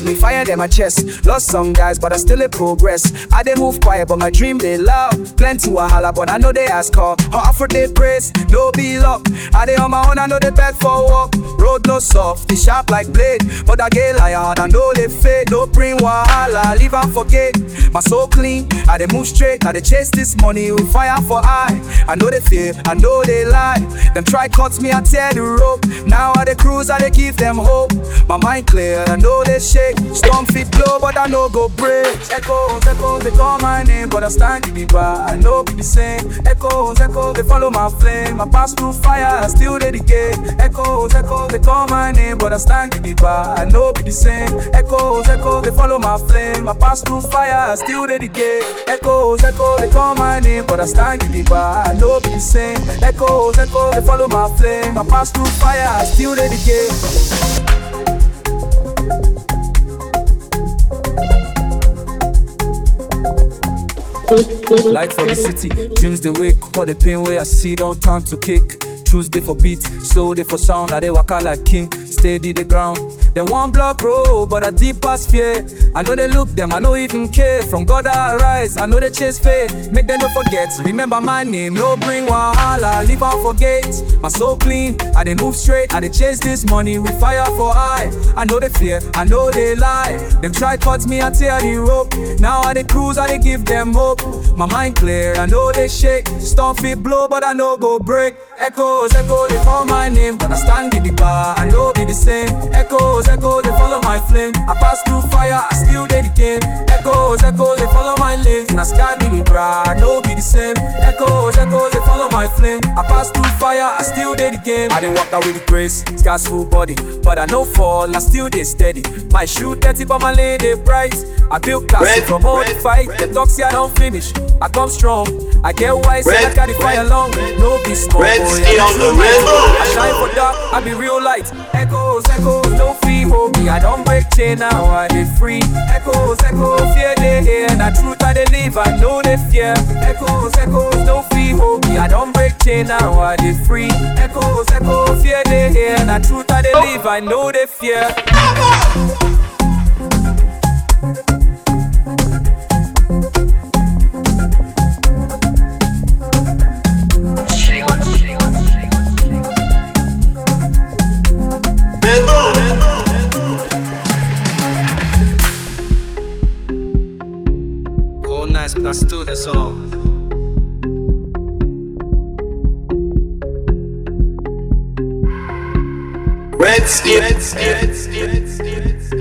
enemies, me fire them my chest. Lost some guys, but I still a progress. I dey move quiet, but my dream they loud. Plenty wahala, but I know they ask call. Offer they praise, no be luck. I dey on my own, I know they beg for walk. Road no soft, they sharp like blade. But I get liar, I know they fade. No bring wahala, leave and forget. My soul clean, I dey move straight. I dey chase this money with fire for eye. I know they fear, I know they lie. Them try cut me, I tear the rope. Now I dey cruise, I dey give them hope. My mind clear, I know they shake. Storm fit blow, but I know go break. Echoes, echoes, they call my name, but I stand to be by. I know be the same. Echoes, echoes, they follow my flame. I pass through fire, I still dedicate. Echoes, echoes, they call my name, but I stand to be by. I know be the same. Echoes, echoes, they follow my flame. I pass through fire, I still dedicate. Echoes, echoes, they call my name, but I stand to be by. I know be the same. Echoes, echoes, they follow my flame. I pass through fire, I still dedicate. Light for the city, dreams they wake. All the pain where I see don't turn to kick. Choose day for beat, slow day for sound. I they waka like king, steady the ground. They one block road, but a deep past fear. I know they look them, I know even care. From God I rise, I know they chase faith. Make them not forget, remember my name. No bring wahala, leave and forget. My soul clean, I they move straight. I they chase this money with fire for eye. I know they fear, I know they lie. Them try cut me, I tear the rope. Now I they cruise, I they give them hope. My mind clear, I know they shake. Storm fit blow, but I know go break. Echoes, echoes, they call my name, but I stand in the bar, I know be the same. Echoes, echoes, they follow my flame. I pass through fire, I still dedicate. Echoes, echoes, they follow my lane. And I sky me the bra, I know be the same. Echoes, echoes, they follow my flame. I pass through fire, I still dedicate. I didn't walk out with grace, scars full body, but I no fall, I still dey steady. My shoe dirty, but my lane they bright. I build classic from all the fight. The talks I don't finish, I come strong. I get wise, and I carry fire long. No be small, boy, I shine for dark, I be real light. Echoes, echoes, no fee hold me. I don't break chain now, I dey free. Echoes, echoes, fear they hear. And the truth I dey live, I know they fear. Echoes, echoes, no fee hold me. I don't break chain now, I dey free. Echoes, echoes, fear they hear. And the truth I dey live, I know they fear. Oh, nice, but I still the song. Red Steel.